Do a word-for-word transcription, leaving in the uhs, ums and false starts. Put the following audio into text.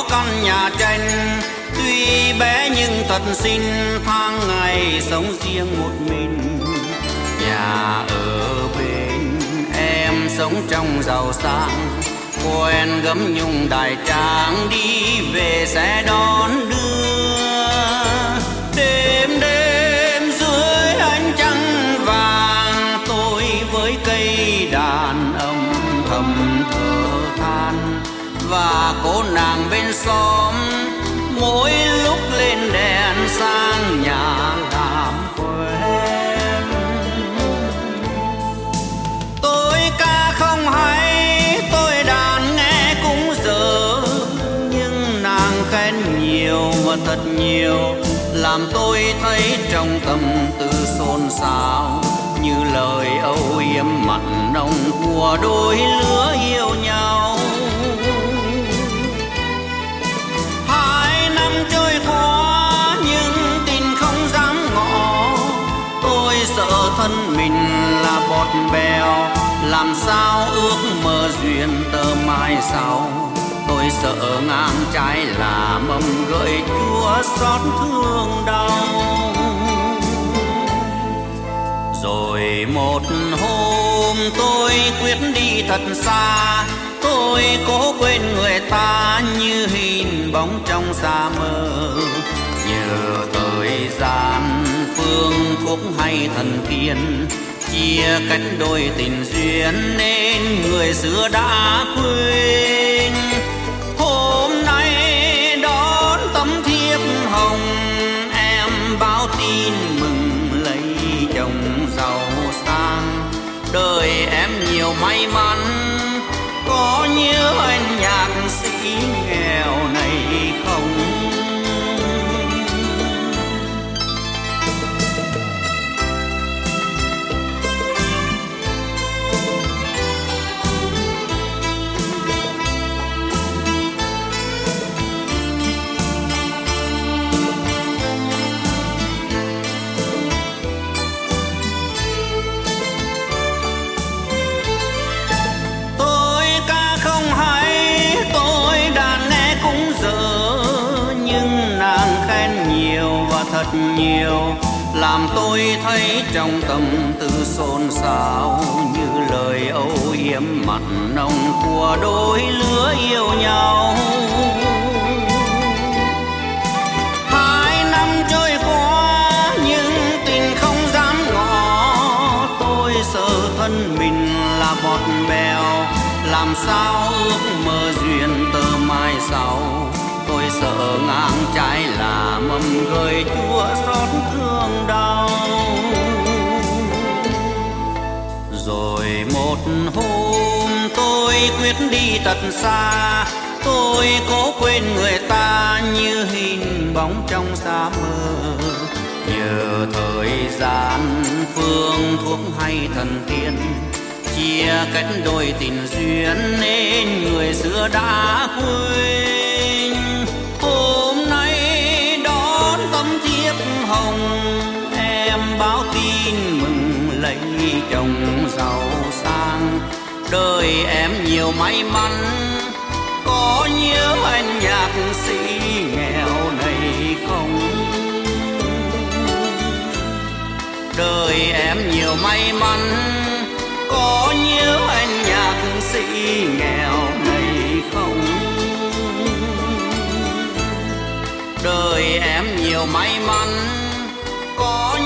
căn nhà tranh, tuy bé nhưng thật xinh, tháng ngày sống riêng một mình. Nhà ở bên em sống trong giàu sang, quen gấm nhung đại tráng, đi về sẽ đón đưa. Đêm đêm dưới ánh trăng vàng, tôi với cây đàn âm thầm thở than. Và cô nàng bên xóm mỗi lúc lên đèn sang nhà làm quen. Tôi ca không hay, tôi đàn nghe cũng dở, nhưng nàng khen nhiều và thật nhiều, làm tôi thấy trong tâm tư xôn xao, như lời âu yếm mặn nồng của đôi lứa yêu nhau. Hai năm trôi qua nhưng tình không dám ngỏ, tôi sợ thân mình là bọt bèo, làm sao ước mơ duyên tơ mai sau. Tôi sợ ngang trái là mầm gợi chúa xót thương đau. Rồi một hôm tôi quyết đi thật xa, tôi cố quên người ta như hình bóng trong xa mơ. Nhờ thời gian phương thuốc hay thần tiên, chia cách đôi tình duyên nên người xưa đã quên. Hôm nay đón tấm thiếp hồng, em báo tin mừng lấy chồng giàu sang. Đời em nhiều may mắn, có nhớ anh nhạc sĩ nghèo này không? Thật nhiều làm tôi thấy trong tâm tư xôn xao, như lời âu yếm mặn nồng của đôi lứa yêu nhau. Hai năm trôi qua nhưng tình không dám ngỏ, tôi sợ thân mình là bọt bèo, làm sao ước mơ duyên tơ mai sau. Tôi sợ ngang trái là mầm gợi chúa xót thương đau. Rồi một hôm tôi quyết đi thật xa, tôi cố quên người ta như hình bóng trong xa mơ. Nhờ thời gian phương thuốc hay thần tiên, chia cách đôi tình duyên nên người xưa đã quên. Hôm nay đón tấm thiếp hồng, em báo tin mừng lấy chồng giàu sang. Đời em nhiều may mắn, có nhớ anh nhạc sĩ nghèo này không? Đời em nhiều may mắn, có nhớ anh nhạc sĩ nghèo này không? Đời em nhiều may mắn, có